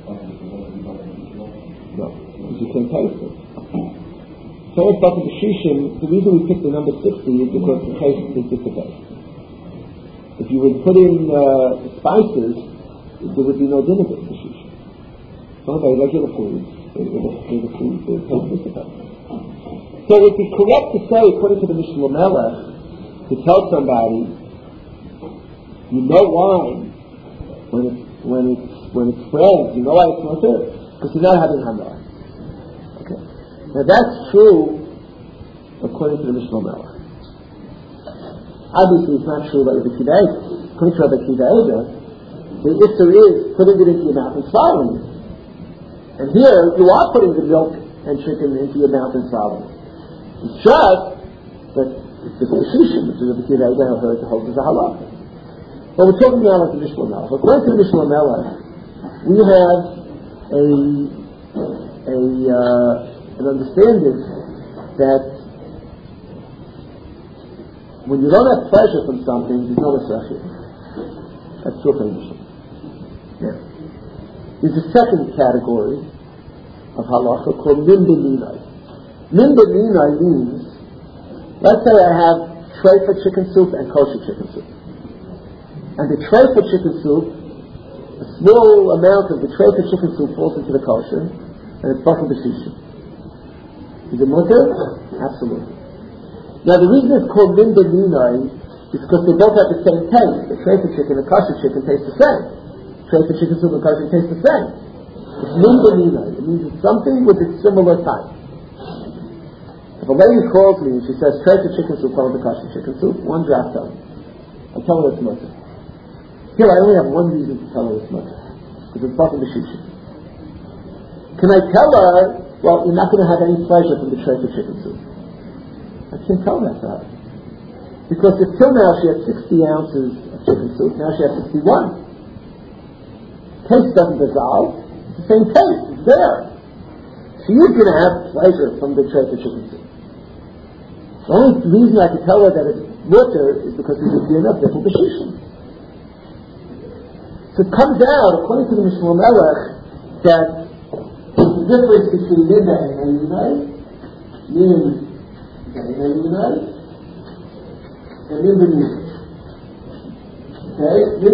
no, because you can't taste it. So it's bittul b'shishim. The reason we picked the number 60 is because the taste is dissipated. If you would put in spices, there would be no din of bittul b'shishim. So by regular food, the taste dissipates. So it would be correct to say, according to the Mishnah Lamelech, to tell somebody, you know why, when it's fresh, you know why it's not good, because you're not having hamra. Okay. Now that's true according to the Mishnah Lamelech. Obviously, it's not true about the Kidei. According to Rabbi Kidei, the issur is putting it into your mouth and swallowing it. And here, you are putting the milk and chicken into your mouth and swallowing it. It's just that it's the shishim, which is a b'kidei that heard to hold as a halacha. But we're talking now about the Mishnah Melech. According to the Mishnah Melech, we have an understanding that when you don't have pleasure from something, there's no asachir. That's true for the Mishnah. Yeah. There's a second category of halacha called min b'minai. Min b'minai means, let's say I have treifa chicken soup and kosher chicken soup. And the treifa chicken soup, a small amount of the treifa chicken soup falls into the kosher, and it's bittul b'shishim. Is it mutter? Absolutely. Now the reason it's called min b'minai is because they both have the same taste. The treifa chicken and kosher chicken taste the same. Treifa chicken soup and kosher taste the same. It's min b'minai. It means it's something with a similar type. If a lady calls me and she says treifa chicken soup followed the kosher chicken soup, one drop down. I tell her it's mutter. Here I only have one reason to tell her it's mutter, because it's bittul b'shishim. Can I tell her, well, you're not going to have any pleasure from the treifa chicken soup? I can't tell that to her. Because if till now she had 60 ounces of chicken soup, now she has 61. Taste doesn't dissolve. It's the same taste. It's there. She is going to have pleasure from the tray of chicken soup. The only reason I can tell her that it's water is because we give enough different b'shishim. So it comes out, according to the Mishnah Melech, that the difference between Minda and Einai, and Minda Nina. Okay?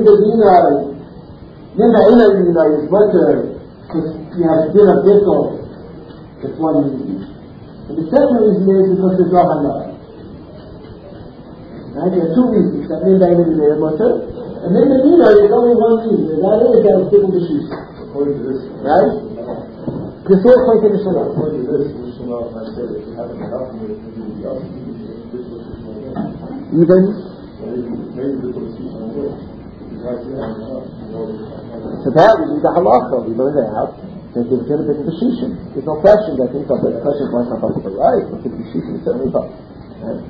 Minda Einai is water, because you have din of bittul. That's one reason. And the second reason is because there's no halal. Right? There are two reasons that Minda Einai is water. And then the Nina is only one reason, and that is that it's different b'shishim. According to this, right? This all point in the Mishnah. According to this, Mishnah, I said if you haven't enough of it, Even? Maybe this was Susan work. So that we need the halacha. We learned it out. That there's going to be b'shishim. There's no question that things are the question is why it's not possible, right? But the b'shishim is certainly possible. Right?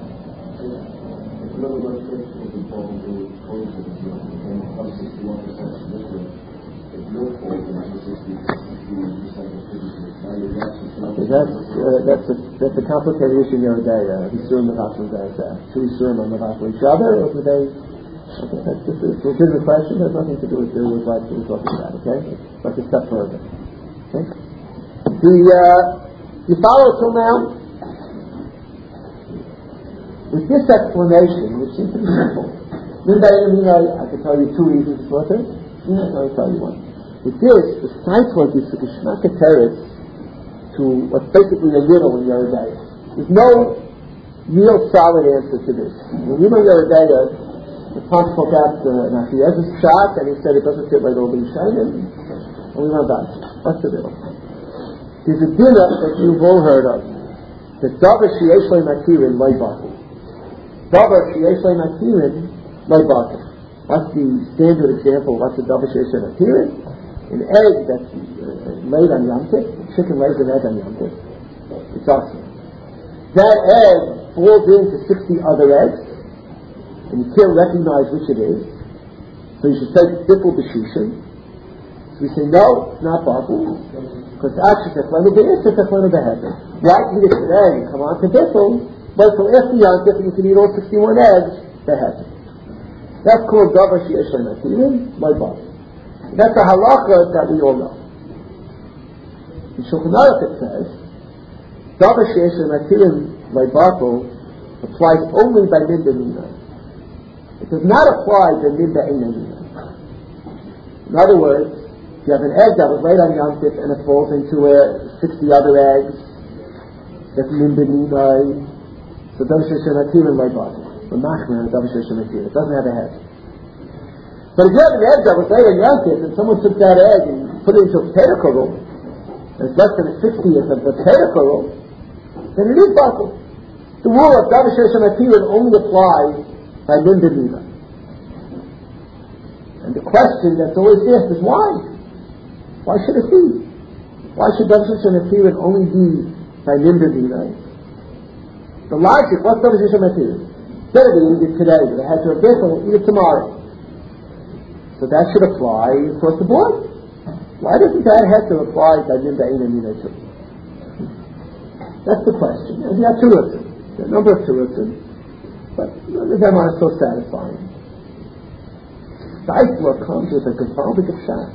That's a complicated issue in your day. Hisurim and Hashim does that. Two Hisurim on the Hashim each other, or do they? Okay, that's just a legitimate question. It has nothing to do with what we're talking about. Okay, let's just step further. Okay, you follow till now? With this explanation, which seems to be simple, I can tell you two reasons for it. I can tell you one. With this, the science one gives the Geshmak Teretz to what's basically a riddle in Yeridaya. There's no real solid answer to this. When you know Yeridaya, the Pam spoke out Nachiyez's shot, and he said it doesn't fit right over the Shainim, and we went back. What's the riddle? There's a dinner that you've all heard of. The Davar Sheyesh Lo Matirin Lo Batel. Davar Sheyesh Lo Matirin Lo Batel. What's the standard example? What's the Davar Sheyesh Lo Matirin? An egg that's laid on Yom Tov, chicken lays an egg on Yom Tov. It's awesome. That egg falls into 60 other eggs, and you can't recognize which it is. So you should say Bittul B'Shishim. So we say no, it's not Batel, because actually Teflanu B'Is, Teflanu B'Heter. Right? You get an egg, you come on to Bittul, but so after Yom Tov you can eat all 61 eggs, B'Heter. That's called Davar Sheyesh Lo Matirin, Lo Batel. That's a halacha that we all know. In Shulchan Aruch it says, Davar Sheyesh Lo Matirin Lo Batel applies only by Minda Nina. It does not apply by Minda Einai Nina. In other words, if you have an egg that was laid on Yom Tov and it falls into 60 other eggs, that's Minda Nina. So Davar Sheyesh Lo Matirin Lo Batel. The Machmer, Davar Sheyesh Lo Matirin. It doesn't have a head. But if you have an egg that was laid on Yom Tov and someone took that egg and put it into a potato kernel, and it's less than a 60th of the potato kernel, then it is batel. The rule of Davar Sheyesh Lo Matirin only applies by Minda Nina. And the question that's always asked is why? Why should it be? Why should Davar Sheyesh Lo Matirin only be by Minda Nina? The logic, what's Davar Sheyesh Lo Matirin? Instead of eating it today, but it has to have bittul, eat it tomorrow. So that should apply across the board. Why doesn't that have to apply by Minda Einai Nina too? That's the question. And you have two of them. There are a number of two of them, but none of them are so satisfying. Deisler comes with a gewaltige shot.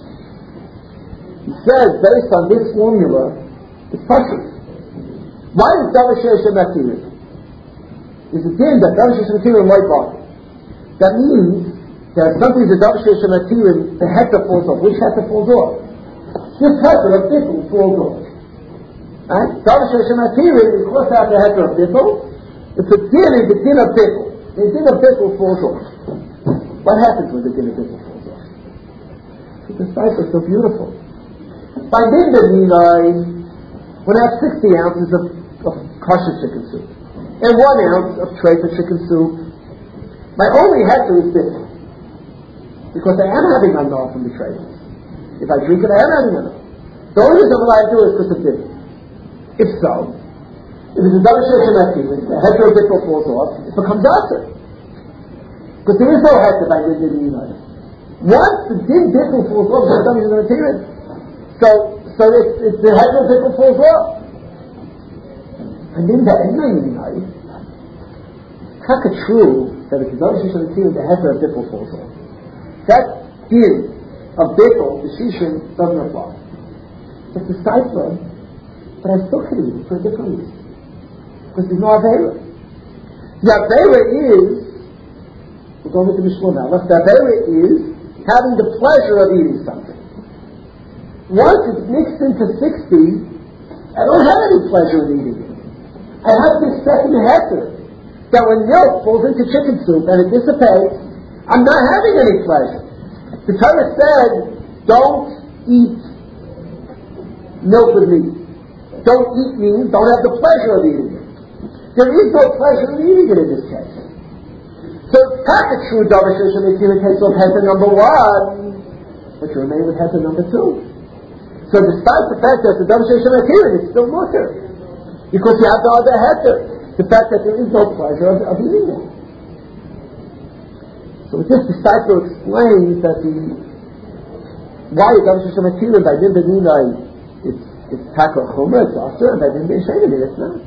He says, based on this formula, it's pashut. Why is Davar Sheyesh Lo Matirin? Is it din that Davar Sheyesh Lo Matirin Lo Batel? That means that something is a Davar Sheyesh Lo Matirin, the heter falls off. Which heter falls off? This heter of bittul falls off. Right? Davar Sheyesh Lo Matirin, we cross out the heter of bittul. If the din is the din of bittul, the din of bittul falls off. What happens when the din of bittul falls off? So the cipher is so beautiful. By Minda Nina, when I have 60 ounces of kosher chicken soup and 1 ounce of tray for chicken soup, my only heter is bittul. Because I am having enough from the tray. If I drink it, I am having enough. The only reason I'm allowed to do it is because of this. If so, If it's a Davar Shematilin, the heter of bittul falls off, it becomes Aser. Because there is no heter by Din B'Dinai. Once the Din bittul falls off, the Davar Shematilin. So it's the heter of bittul falls off. And in the Enai, it's true that if the Davar Shematilin, the heter of bittul falls off. That Din of bittul, the Shishim, doesn't apply. It's a cipher, but I still could use it for a different reason. Because there's no Aveira. The Aveira is, we're going into Mishmur Melech, the Aveira is having the pleasure of eating something. Once it's mixed into 60, I don't have any pleasure in eating it. I have this second heter, that when milk falls into chicken soup and it dissipates, I'm not having any pleasure. The Torah said, don't eat milk with meat. Don't eat meat, don't have the pleasure of eating it. There is no pleasure in eating it in this case. So it's not a true Davar Shematilin takes off heter number 1, but you remain with heter number 2. So despite the fact that the Davar Shematilin is still mutter, because you have the other heter, the fact that there is no pleasure of eating it. So with this, the disciple explains that why Davar Shematilin by Din B'Dinai it's Taka Chumrah, it's Aser, and by Din B'Shemin it's not.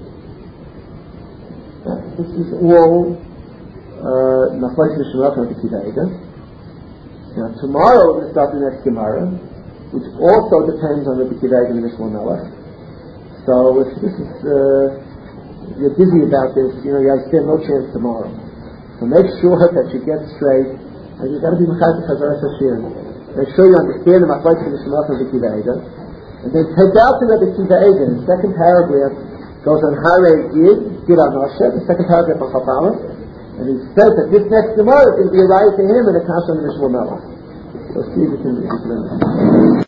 This is all Nachlash Mishmurach and Akiva Eiger. Now tomorrow we're going to start the next Gemara, which also depends on Rabbi Akiva Eiger and Mishmur Melech. So if this is you're busy about this, you stand no chance tomorrow. So make sure that you get straight, and you've got to be Mechayat Chazaras Hashir. Make sure you understand the Machlokes Mishmurach and Akiva Eiger, and then take out to Rabbi Akiva Eiger. The second paragraph goes on Harei Gid Anoshe, the second paragraph on Chapalah, and he says that this next Gemara is going to be a riot to him and a Kasha and Mishmur Melech. So see if you can